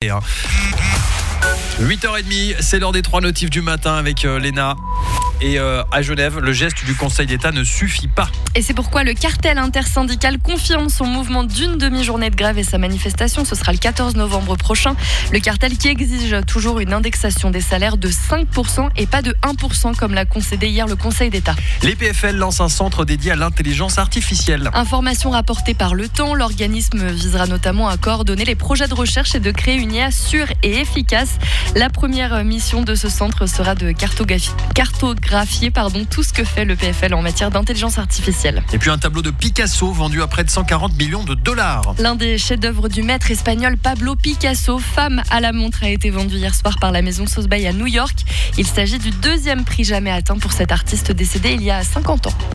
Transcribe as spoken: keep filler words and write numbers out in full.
Hein. huit heures trente, c'est l'heure des trois notifs du matin avec euh, Léna. Et euh, à Genève, le geste du Conseil d'État ne suffit pas. Et c'est pourquoi le cartel intersyndical confirme son mouvement d'une demi-journée de grève et sa manifestation. Ce sera le quatorze novembre prochain. Le cartel qui exige toujours une indexation des salaires de cinq pour cent et pas de un pour cent comme l'a concédé hier le Conseil d'État. Les P F L lancent un centre dédié à l'intelligence artificielle. Information rapportée par Le Temps, l'organisme visera notamment à coordonner les projets de recherche et de créer une I A sûre et efficace. La première mission de ce centre sera de cartographier, cartographier pardon, tout ce que fait le P F L en matière d'intelligence artificielle. Et puis un tableau de Picasso vendu à près de cent quarante millions de dollars. L'un des chefs-d'œuvre du maître espagnol Pablo Picasso, Femme à la montre, a été vendu hier soir par la maison Sotheby's à New York. Il s'agit du deuxième prix jamais atteint pour cet artiste décédé il y a cinquante ans.